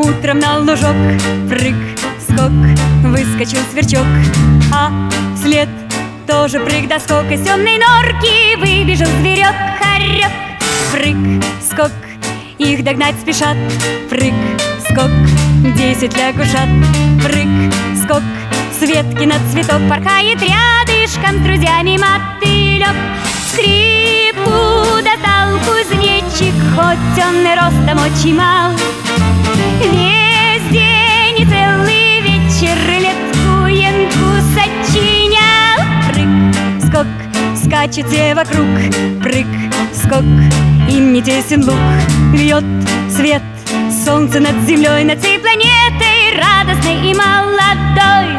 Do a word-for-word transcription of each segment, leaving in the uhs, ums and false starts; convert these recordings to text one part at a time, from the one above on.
Утром на лужок прыг, скок, выскочил сверчок, а вслед тоже прыг да скок. Из темной норки выбежал зверек, хорек. Прыг, скок, их догнать спешат. Прыг, скок, десять лягушат. Прыг, скок, с ветки на цветок порхает рядышком с друзьями мотылек. Скрипку достал кузнечик, хоть он и ростом очень мал. Весь день и целый вечер летку-янку сочинял. Прыг, скок, скачет все вокруг. Прыг, скок, им не тесен луг. Льет свет солнце над землей, над всей планетой радостной и молодой.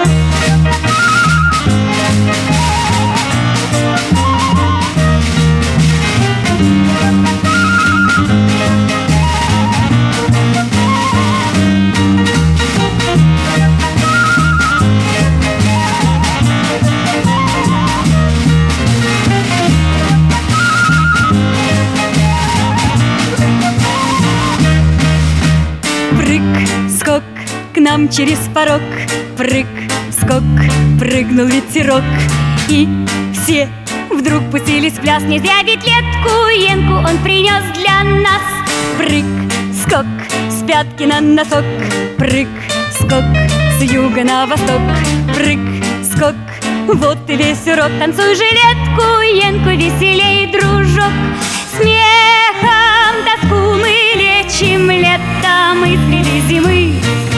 Скок к нам через порог. Прыг, скок, прыгнул ветерок. И все вдруг пустились в пляс. Не зря ведь летку-янку он принес для нас. Прыг, скок, с пятки на носок. Прыг, скок, с юга на восток. Прыг, скок, вот и весь урок. Танцуй же летку-янку, веселей, дружок. Смехом тоску мы лечим летом и следы зимы.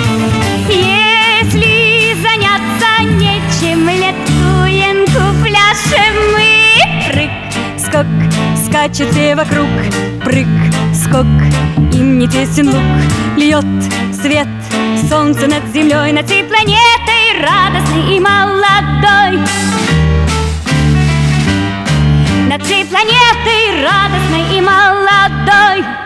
Если заняться нечем, летку-янку пляшем мы. Прыг, скок, скачет все вокруг. Прыг, скок, им не тесен луг. Льет свет солнце над землей, над всей планетой радостной и молодой. Над всей планетой радостной и молодой.